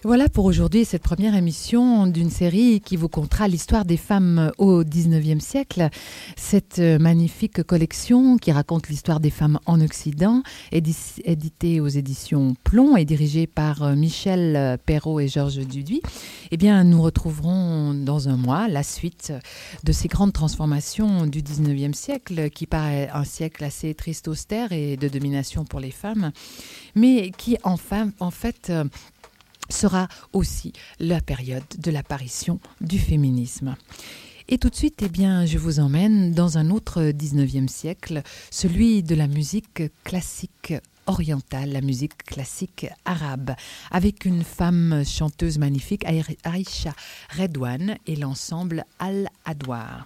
Voilà pour aujourd'hui cette première émission d'une série qui vous contera l'histoire des femmes au XIXe siècle. Cette magnifique collection qui raconte l'histoire des femmes en Occident, éditée aux éditions Plomb et dirigée par Michel Perrault et Georges Duduy. Eh bien, nous retrouverons dans un mois la suite de ces grandes transformations du XIXe siècle qui paraît un siècle assez triste, austère et de domination pour les femmes, mais qui en fait sera aussi la période de l'apparition du féminisme. Et tout de suite, eh bien, je vous emmène dans un autre 19e siècle, celui de la musique classique orientale, la musique classique arabe, avec une femme chanteuse magnifique, Aïcha Redouane, et l'ensemble Al-Adwar.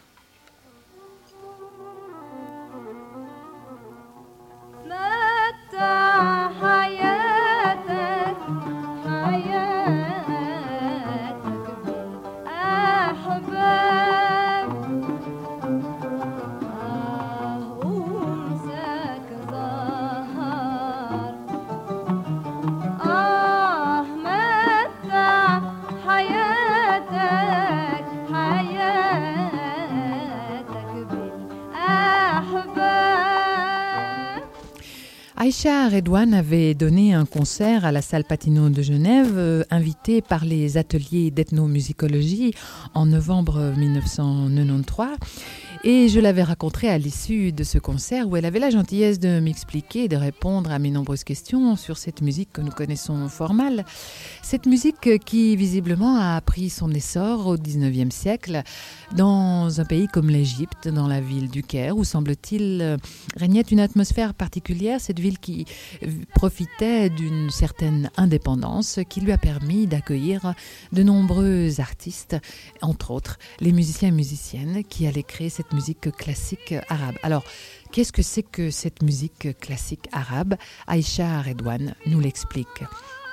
Aïcha Redouane avait donné un concert à la salle Patinot de Genève, invitée par les ateliers d'ethnomusicologie en novembre 1993. Et je l'avais rencontrée à l'issue de ce concert où elle avait la gentillesse de m'expliquer et de répondre à mes nombreuses questions sur cette musique que nous connaissons fort mal. Cette musique qui visiblement a pris son essor au XIXe siècle dans un pays comme l'Égypte, dans la ville du Caire, où semble-t-il régnait une atmosphère particulière, cette ville qui profitait d'une certaine indépendance qui lui a permis d'accueillir de nombreux artistes, entre autres les musiciens et musiciennes qui allaient créer cette musique classique arabe. Alors, qu'est-ce que c'est que cette musique classique arabe? Aïcha Redouane nous l'explique.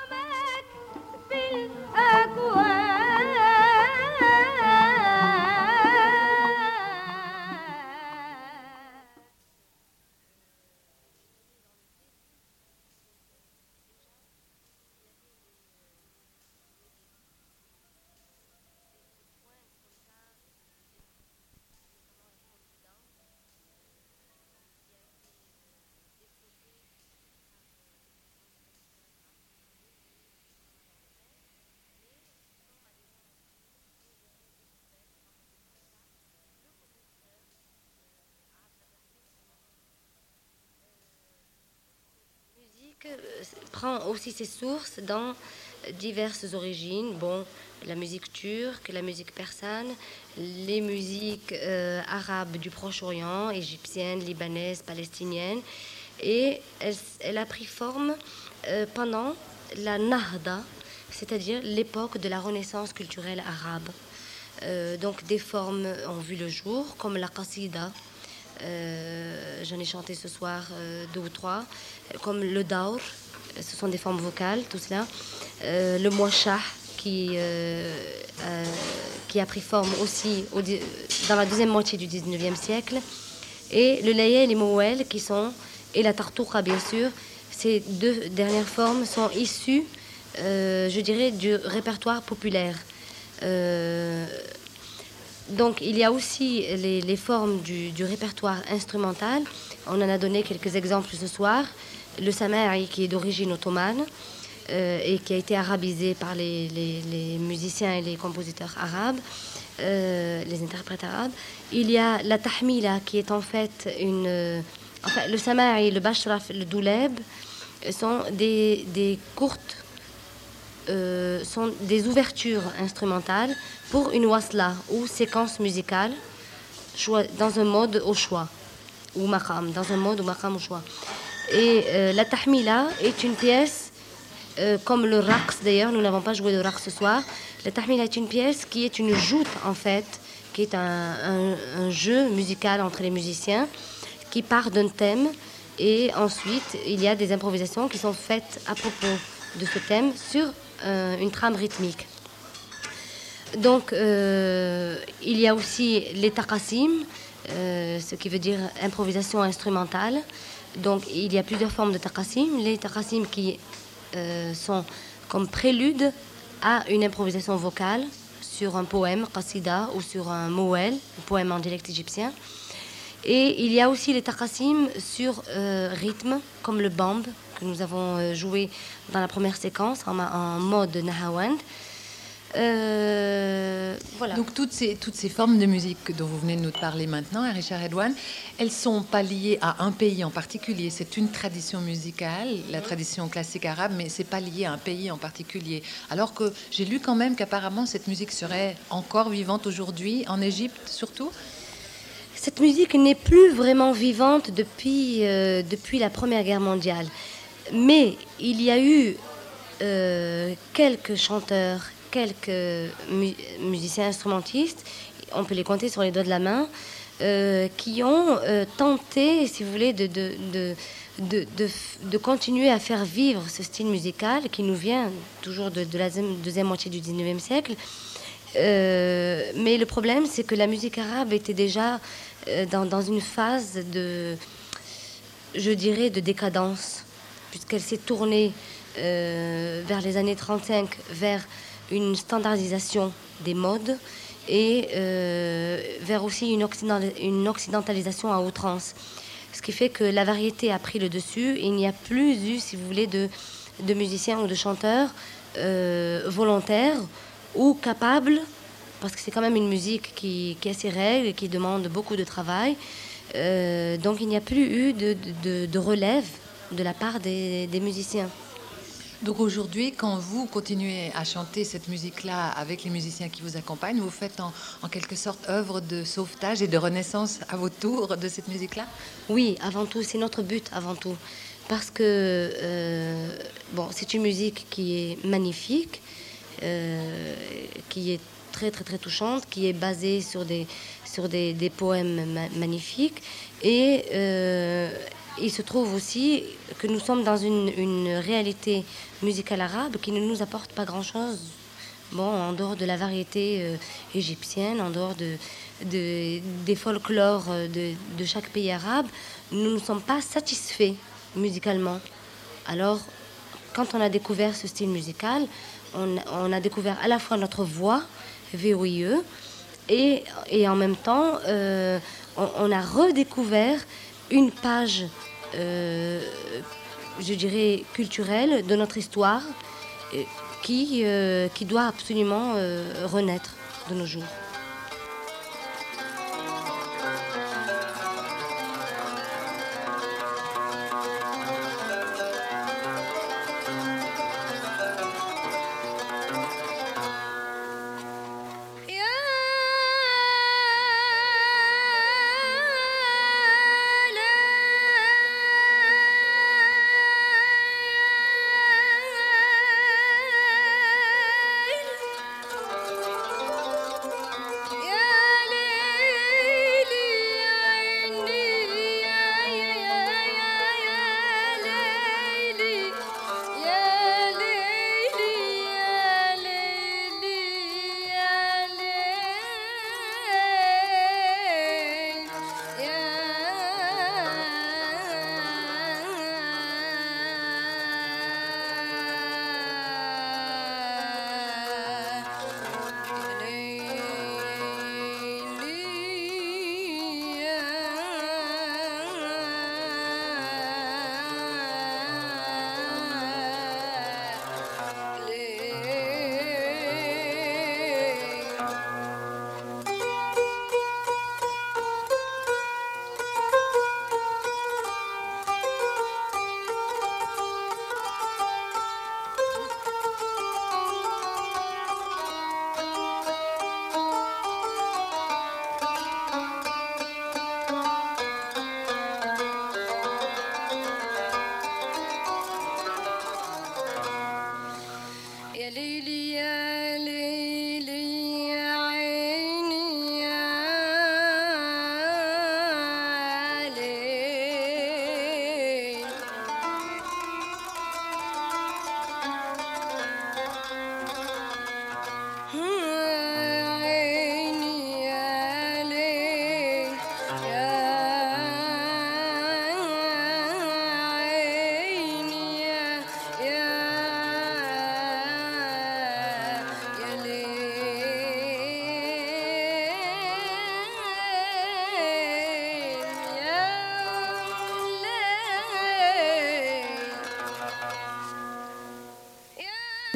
Prend aussi ses sources dans diverses origines. Bon, la musique turque, la musique persane, les musiques arabes du Proche-Orient, égyptiennes, libanaises, palestiniennes. Et elle a pris forme pendant la Nahda, c'est-à-dire l'époque de la renaissance culturelle arabe. Donc des formes ont vu le jour, comme la qasida. J'en ai chanté ce soir 2 ou 3, comme le daur, ce sont des formes vocales, tout cela. Le mwashah qui a pris forme aussi dans la deuxième moitié du 19e siècle, et le layel et mouel et la tartouqa bien sûr. Ces 2 dernières formes sont issues, je dirais, du répertoire populaire. Donc il y a aussi les formes du répertoire instrumental. On en a donné quelques exemples ce soir. Le sama'i qui est d'origine ottomane et qui a été arabisé par les musiciens et les compositeurs arabes, les interprètes arabes. Il y a la tahmila qui est en fait le sama'i, le bashraf, le douleb sont des courtes sont des ouvertures instrumentales pour une wasla ou séquence musicale dans un mode au choix, ou maqam, dans un mode ou maqam au choix. Et la tahmila est une pièce, comme le raqs d'ailleurs, nous n'avons pas joué de raqs ce soir. La tahmila est une pièce qui est une joute en fait, qui est un jeu musical entre les musiciens, qui part d'un thème, et ensuite il y a des improvisations qui sont faites à propos de ce thème sur une trame rythmique. Donc il y a aussi les taqasim, ce qui veut dire improvisation instrumentale. Donc il y a plusieurs formes de taqasim. Les taqasim qui sont comme prélude à une improvisation vocale sur un poème, qasida, ou sur un mouel, un poème en dialecte égyptien. Et il y a aussi les taqasim sur rythme, comme le bamb, que nous avons joué dans la première séquence en mode nahawand. Voilà. Donc toutes ces formes de musique dont vous venez de nous parler maintenant, Richard Redouane, elles sont pas liées à un pays en particulier. C'est une tradition musicale, la tradition classique arabe, mais c'est pas lié à un pays en particulier. Alors que j'ai lu quand même qu'apparemment cette musique serait encore vivante aujourd'hui, en Égypte surtout. Cette musique n'est plus vraiment vivante depuis la Première Guerre mondiale. Mais il y a eu quelques chanteurs, quelques musiciens instrumentistes, on peut les compter sur les doigts de la main, qui ont tenté, si vous voulez, de continuer à faire vivre ce style musical qui nous vient toujours de la deuxième moitié du 19e siècle. Mais le problème, c'est que la musique arabe était déjà dans une phase je dirais, de décadence, puisqu'elle s'est tournée vers les années 35 vers une standardisation des modes et vers aussi une occidentalisation à outrance. Ce qui fait que la variété a pris le dessus et il n'y a plus eu, si vous voulez, de musiciens ou de chanteurs volontaires ou capables, parce que c'est quand même une musique qui a ses règles et qui demande beaucoup de travail. Donc il n'y a plus eu de relève de la part des musiciens. Donc aujourd'hui, quand vous continuez à chanter cette musique-là avec les musiciens qui vous accompagnent, vous faites en quelque sorte œuvre de sauvetage et de renaissance à votre tour de cette musique-là? Oui, avant tout, c'est notre but avant tout. Parce que c'est une musique qui est magnifique, qui est très très très touchante, qui est basée sur des poèmes magnifiques. Et il se trouve aussi que nous sommes dans une réalité musicale arabe qui ne nous apporte pas grand-chose. En dehors de la variété égyptienne, en dehors des folklores de chaque pays arabe, nous ne sommes pas satisfaits musicalement. Alors, quand on a découvert ce style musical, on a découvert à la fois notre voix, VOIE, et en même temps, on a redécouvert une page, je dirais, culturelle de notre histoire qui doit absolument renaître de nos jours.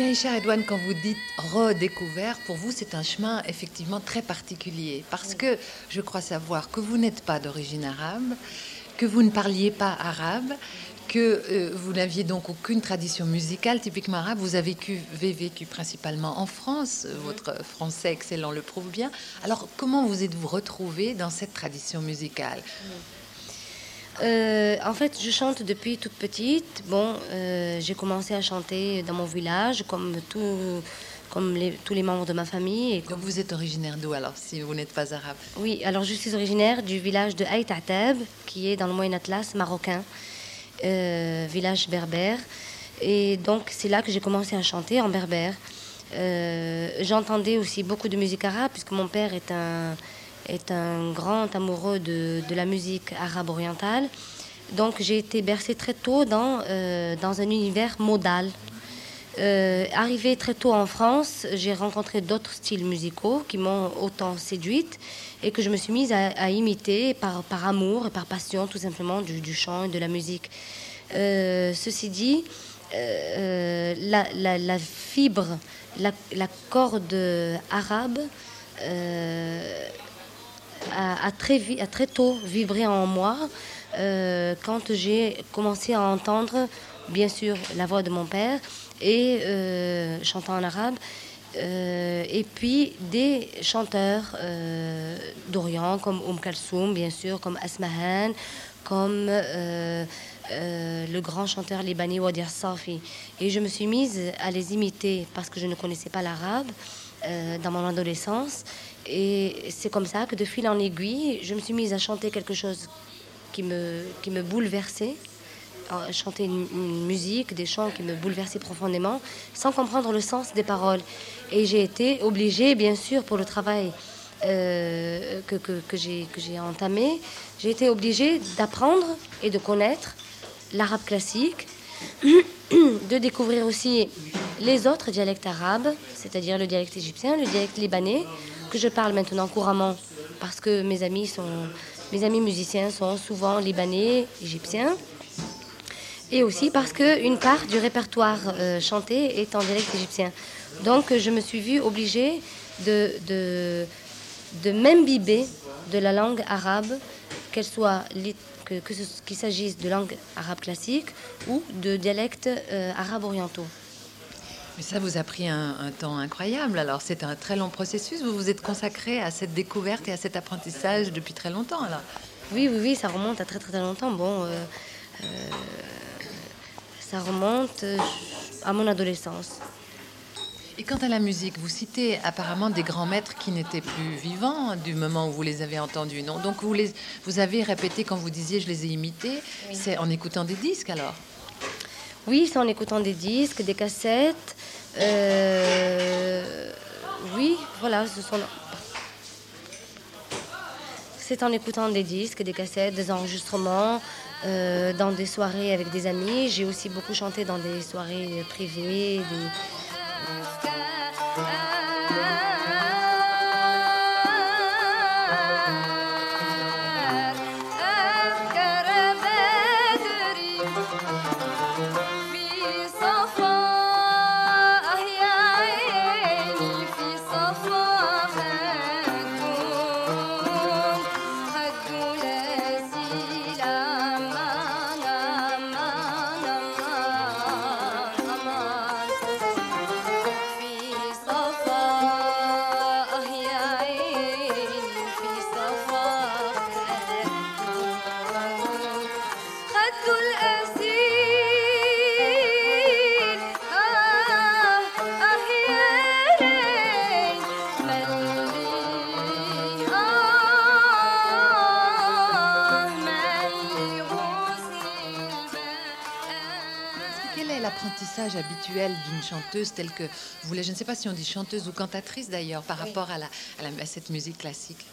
Taïcha Redouane, quand vous dites redécouvert, pour vous, c'est un chemin effectivement très particulier. Parce que je crois savoir que vous n'êtes pas d'origine arabe, que vous ne parliez pas arabe, que vous n'aviez donc aucune tradition musicale typiquement arabe. Vous avez vécu principalement en France. Votre français excellent le prouve bien. Alors, comment vous êtes-vous retrouvé dans cette tradition musicale? En fait, je chante depuis toute petite. Bon, j'ai commencé à chanter dans mon village, tous les membres de ma famille. Donc, vous êtes originaire d'où alors, si vous n'êtes pas arabe? Oui, alors je suis originaire du village de Aït Atab, qui est dans le Moyen Atlas marocain, village berbère. Et donc, c'est là que j'ai commencé à chanter en berbère. J'entendais aussi beaucoup de musique arabe, puisque mon père est un grand amoureux de la musique arabe orientale. Donc j'ai été bercée très tôt dans un univers modal. Arrivée très tôt en France, j'ai rencontré d'autres styles musicaux qui m'ont autant séduite et que je me suis mise à imiter par amour et par passion tout simplement du chant et de la musique. Ceci dit, la fibre, la corde arabe a très tôt vibré en moi quand j'ai commencé à entendre, bien sûr, la voix de mon père et chantant en arabe, et puis des chanteurs d'Orient comme Kalsoum, bien sûr, comme Asmahan, comme le grand chanteur libanais Wadir Safi. Et je me suis mise à les imiter parce que je ne connaissais pas l'arabe dans mon adolescence. Et c'est comme ça que de fil en aiguille, je me suis mise à chanter quelque chose qui me bouleversait, à chanter une musique, des chants qui me bouleversaient profondément, sans comprendre le sens des paroles. Et j'ai été obligée, bien sûr, pour le travail que j'ai entamé, j'ai été obligée d'apprendre et de connaître l'arabe classique, de découvrir aussi les autres dialectes arabes, c'est-à-dire le dialecte égyptien, le dialecte libanais, que je parle maintenant couramment parce que mes amis musiciens sont souvent libanais, égyptiens, et aussi parce qu'une part du répertoire chanté est en dialecte égyptien. Donc je me suis vue obligée de m'imbiber de la langue arabe, qu'elle soit qu'il s'agisse de langue arabe classique ou de dialectes arabes orientaux. Mais ça vous a pris un temps incroyable. Alors, c'est un très long processus. Vous vous êtes consacré à cette découverte et à cet apprentissage depuis très longtemps, alors? Oui, ça remonte à très très longtemps. Bon, ça remonte à mon adolescence. Et quant à la musique, vous citez apparemment des grands maîtres qui n'étaient plus vivants du moment où vous les avez entendus, non? Donc, vous avez répété quand vous disiez « je les ai imités », oui. C'est en écoutant des disques, alors? Oui, c'est en écoutant des disques, des cassettes. Oui, voilà, c'est en écoutant des disques, des cassettes, des enregistrements, dans des soirées avec des amis. J'ai aussi beaucoup chanté dans des soirées privées. L'apprentissage habituel d'une chanteuse telle que vous voulez, je ne sais pas si on dit chanteuse ou cantatrice d'ailleurs, par rapport à cette musique classique.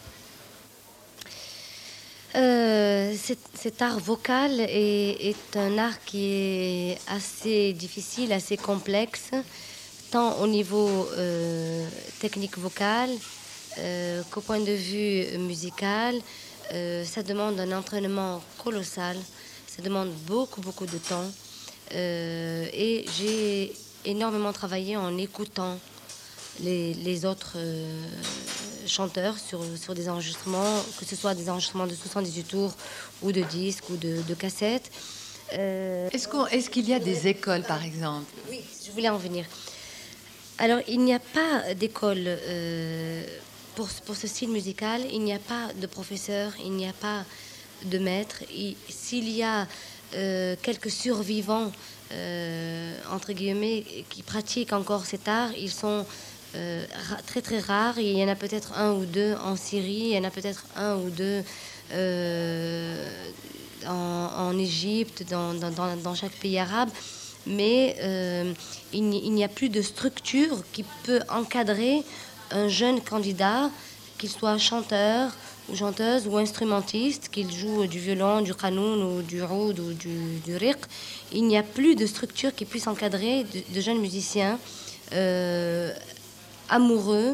Cet art vocal est un art qui est assez difficile, assez complexe, tant au niveau technique vocale qu'au point de vue musical. Ça demande un entraînement colossal, ça demande beaucoup de temps. Et j'ai énormément travaillé en écoutant les autres chanteurs sur des enregistrements, que ce soit des enregistrements de 78 tours ou de disques ou de cassettes. Est-ce qu'il y a des écoles, par exemple? Oui, je voulais en venir. Alors, il n'y a pas d'école pour ce style musical. Il n'y a pas de professeur, il n'y a pas de maître. S'il y a quelques survivants, entre guillemets, qui pratiquent encore cet art, ils sont très très rares. Il y en a peut-être un ou deux en Syrie, il y en a peut-être un ou deux en Égypte, dans chaque pays arabe. Mais il n'y a plus de structure qui peut encadrer un jeune candidat, qu'il soit chanteur ou chanteuse ou instrumentiste, qu'il joue du violon, du qanoun ou du oud ou du riq. Il n'y a plus de structure qui puisse encadrer de jeunes musiciens amoureux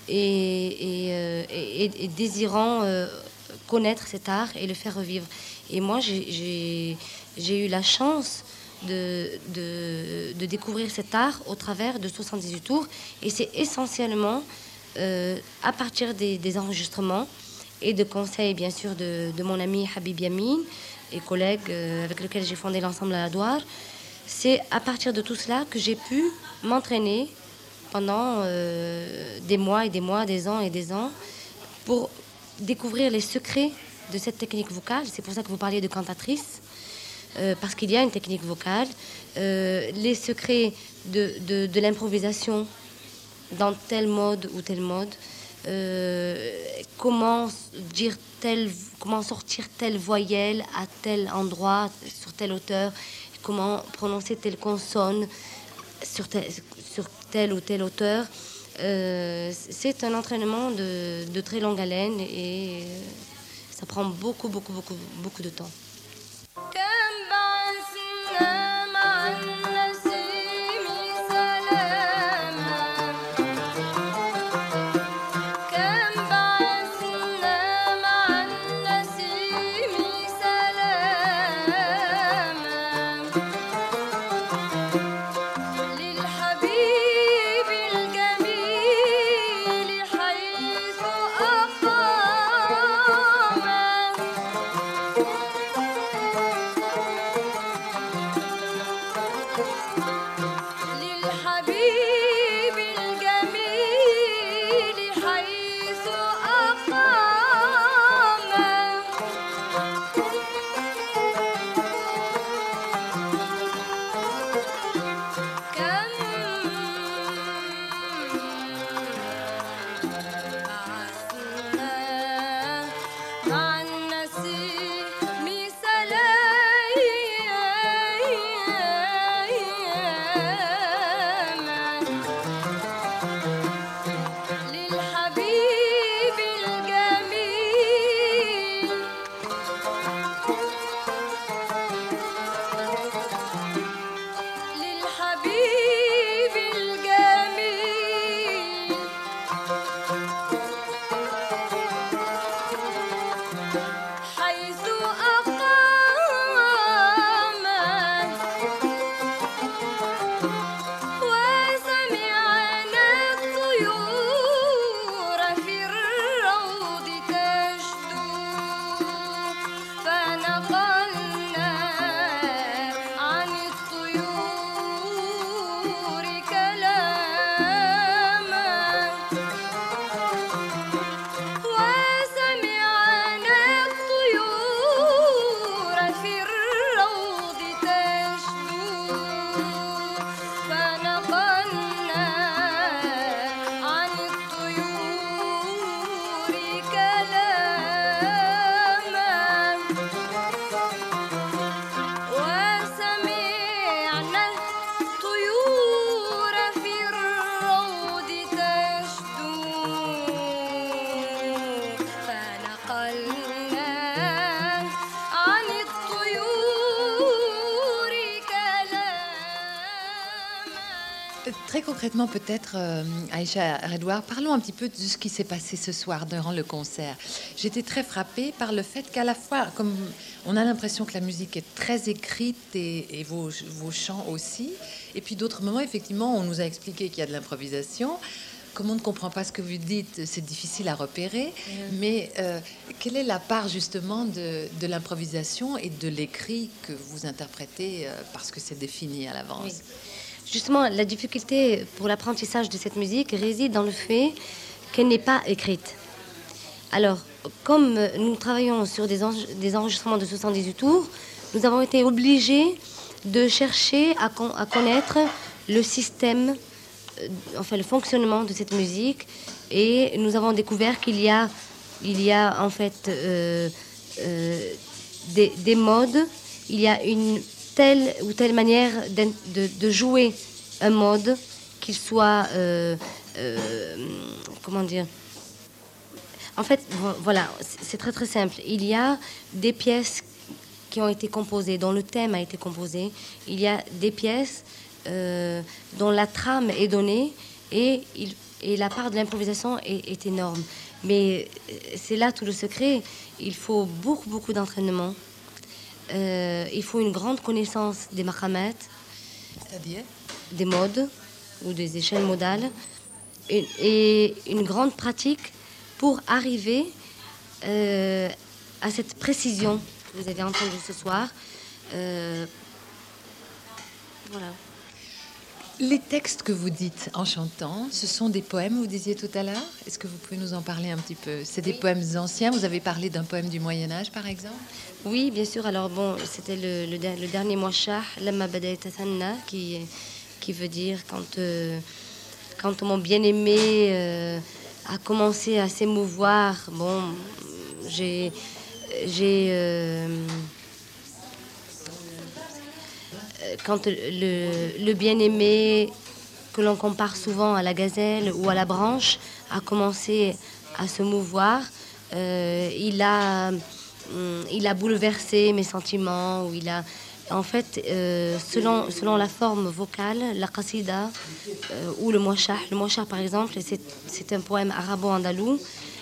et désirant connaître cet art et le faire revivre. Et moi, j'ai eu la chance de découvrir cet art au travers de 78 tours. Et c'est essentiellement à partir des enregistrements et de conseils, bien sûr, de mon ami Habib Yamin et collègue avec lequel j'ai fondé l'ensemble à la Douar. C'est à partir de tout cela que j'ai pu m'entraîner pendant des mois et des mois, des ans et des ans, pour découvrir les secrets de cette technique vocale. C'est pour ça que vous parliez de cantatrice, parce qu'il y a une technique vocale, les secrets de l'improvisation dans tel mode ou tel mode, comment sortir telle voyelle à tel endroit, sur telle hauteur, comment prononcer telle consonne sur telle ou telle hauteur. C'est un entraînement de très longue haleine et ça prend beaucoup de temps. très concrètement, peut-être, Aïcha Redouard, parlons un petit peu de ce qui s'est passé ce soir durant le concert. J'étais très frappée par le fait qu'à la fois, comme on a l'impression que la musique est très écrite et vos chants aussi, et puis d'autres moments, effectivement, on nous a expliqué qu'il y a de l'improvisation. Comme on ne comprend pas ce que vous dites, c'est difficile à repérer. Mais quelle est la part justement de l'improvisation et de l'écrit que vous interprétez parce que c'est défini à l'avance? Oui. Justement, la difficulté pour l'apprentissage de cette musique réside dans le fait qu'elle n'est pas écrite. Alors, comme nous travaillons sur des enregistrements de 78 tours, nous avons été obligés de chercher à connaître le système, enfin le fonctionnement de cette musique, et nous avons découvert qu'il y a en fait des modes, il y a une telle ou telle manière de jouer un mode, qu'il soit comment dire. En fait, voilà, c'est très très simple. Il y a des pièces qui ont été composées, dont le thème a été composé. Il y a des pièces dont la trame est donnée et la part de l'improvisation est énorme. Mais c'est là tout le secret. Il faut beaucoup d'entraînement. Il faut une grande connaissance des maqamat, c'est-à-dire des modes ou des échelles modales, et une grande pratique pour arriver à cette précision que vous avez entendue ce soir. Voilà. Les textes que vous dites en chantant, ce sont des poèmes, vous disiez tout à l'heure. Est-ce que vous pouvez nous en parler un petit peu? C'est des poèmes anciens. Vous avez parlé d'un poème du Moyen-Âge, par exemple? Oui, bien sûr. Alors bon, c'était le dernier Mouachah, Lamma Badayta Thanna, qui veut dire quand mon bien-aimé a commencé à s'émouvoir. Bon, quand le bien-aimé, que l'on compare souvent à la gazelle ou à la branche, a commencé à se mouvoir, il a bouleversé mes sentiments, ou en fait, selon la forme vocale, la qasida ou le mouachah. Le mouachah, par exemple, c'est un poème arabo-andalou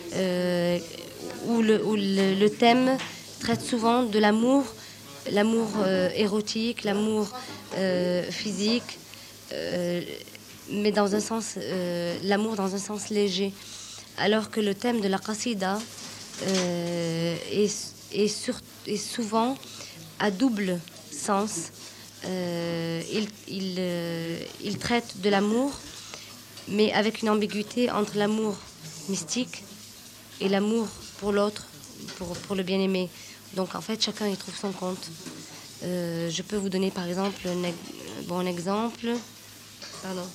où le thème traite souvent de l'amour érotique, l'amour physique, mais dans un sens, l'amour dans un sens léger. Alors que le thème de la qasida est souvent à double sens. Il traite de l'amour, mais avec une ambiguïté entre l'amour mystique et l'amour pour l'autre, pour le bien-aimé. Donc en fait, chacun y trouve son compte. Je peux vous donner par exemple un bon exemple. Pardon.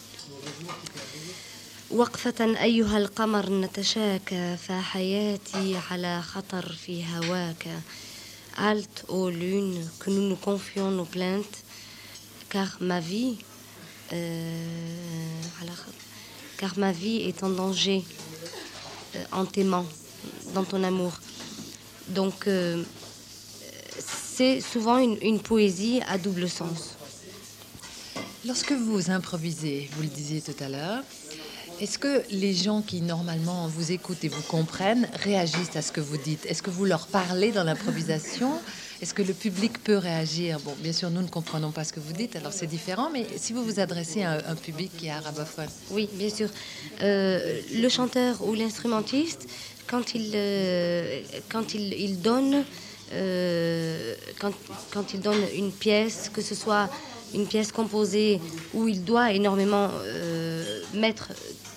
وقفة أيها القمر نتشاكى فحياتي على خطر في هواك. Halte ô lune, que nous nous confions nos plaintes, car ma vie est en danger en t'aimant, dans ton amour. Donc c'est souvent une poésie à double sens. Lorsque vous improvisez, vous le disiez tout à l'heure, est-ce que les gens qui normalement vous écoutent et vous comprennent réagissent à ce que vous dites? Est-ce que vous leur parlez dans l'improvisation? Est-ce que le public peut réagir? Bon, bien sûr, nous ne comprenons pas ce que vous dites, alors c'est différent, mais si vous vous adressez à un public qui est arabophone. Oui, bien sûr. Le chanteur ou l'instrumentiste, quand il donne une pièce, que ce soit une pièce composée où il doit énormément mettre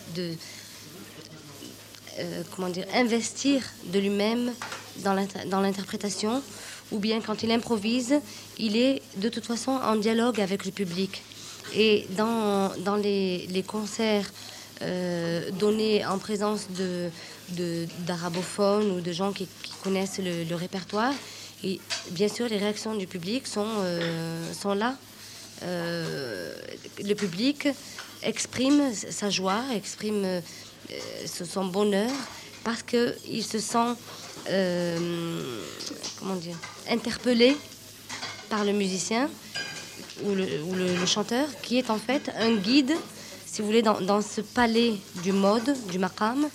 investir de lui-même dans l'interprétation, ou bien quand il improvise, il est de toute façon en dialogue avec le public. Et dans les concerts donnés en présence d'arabophones ou de gens qui connaissent le répertoire, et bien sûr les réactions du public sont là. Le public exprime sa joie, exprime son bonheur, parce qu'il se sent interpellé par le musicien ou le chanteur, qui est en fait un guide. si vous voulez, dans ce palais du mode, du maqam.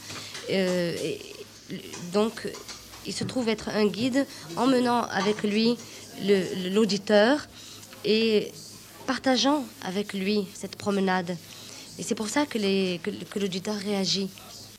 Donc, il se trouve être un guide, emmenant avec lui l'auditeur et partageant avec lui cette promenade. Et c'est pour ça que l'auditeur réagit.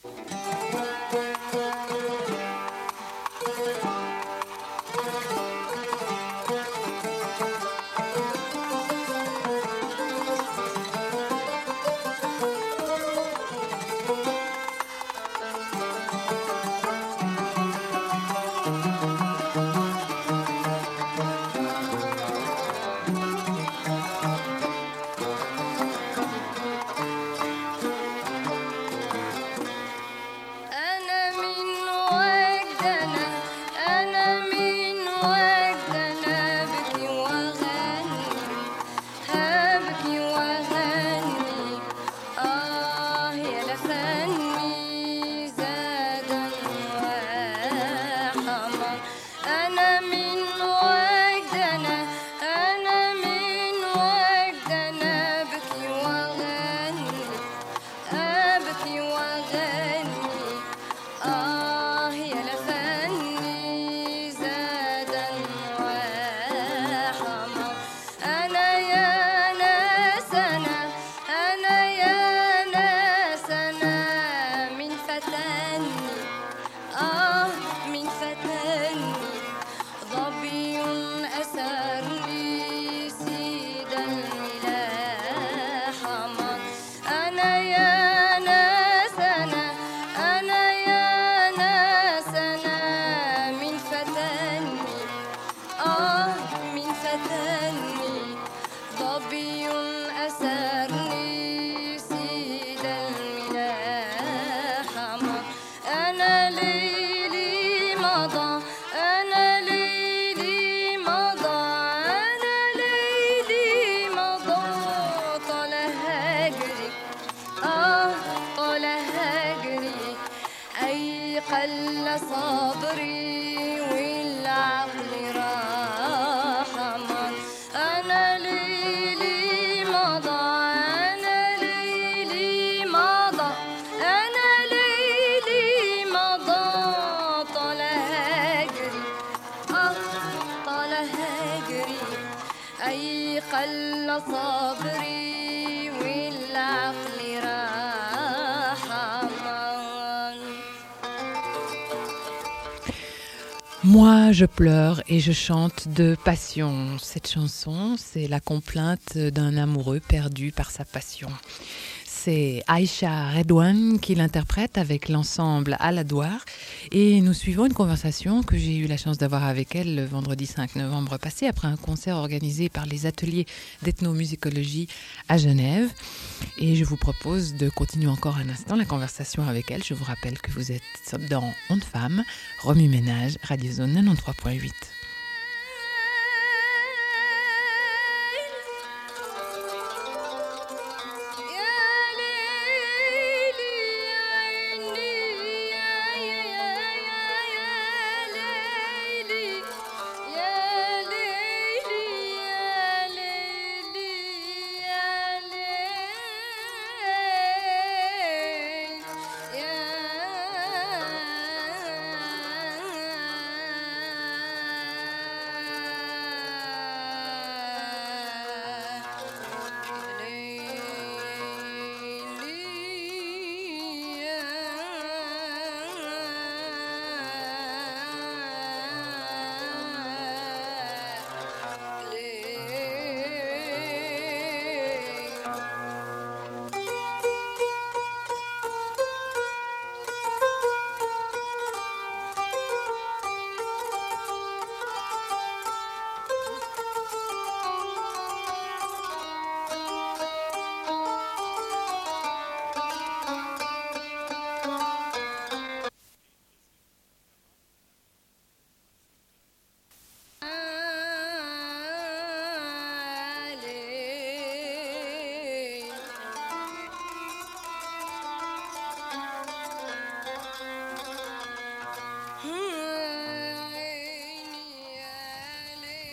Moi, je pleure et je chante de passion. Cette chanson, c'est la complainte d'un amoureux perdu par sa passion. C'est Aïcha Redouane qui l'interprète avec l'ensemble Aladouar. Et nous suivons une conversation que j'ai eu la chance d'avoir avec elle le vendredi 5 novembre passé, après un concert organisé par les ateliers d'ethnomusicologie à Genève. Et je vous propose de continuer encore un instant la conversation avec elle. Je vous rappelle que vous êtes dans Ondes Femmes, Remue Ménage, Radio Zone 93.8.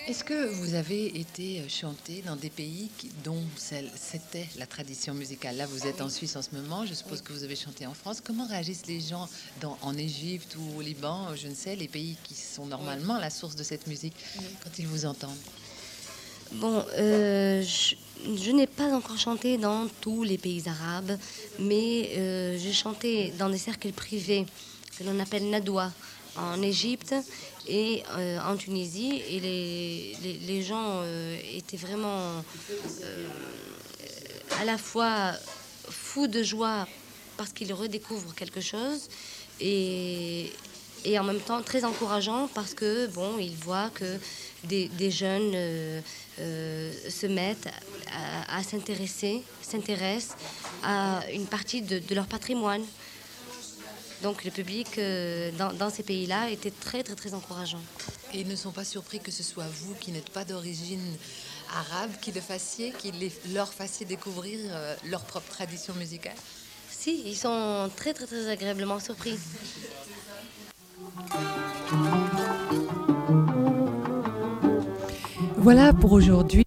Est-ce que vous avez été chanté dans des pays dont c'était la tradition musicale? Là, vous êtes en Suisse en ce moment, je suppose que vous avez chanté en France. Comment réagissent les gens en Égypte ou au Liban, je ne sais, les pays qui sont normalement la source de cette musique, quand ils vous entendent? Bon, je n'ai pas encore chanté dans tous les pays arabes, mais j'ai chanté dans des cercles privés que l'on appelle Nadoua en Égypte et en Tunisie. Et les gens étaient vraiment à la fois fous de joie parce qu'ils redécouvrent quelque chose et en même temps très encourageant parce que bon, ils voient que des jeunes se mettent à s'intéressent à une partie de leur patrimoine. Donc le public dans ces pays-là était très très très encourageant. Et ils ne sont pas surpris que ce soit vous qui n'êtes pas d'origine arabe qui leur fassiez découvrir leur propre tradition musicale? Si, ils sont très très très agréablement surpris. Voilà pour aujourd'hui.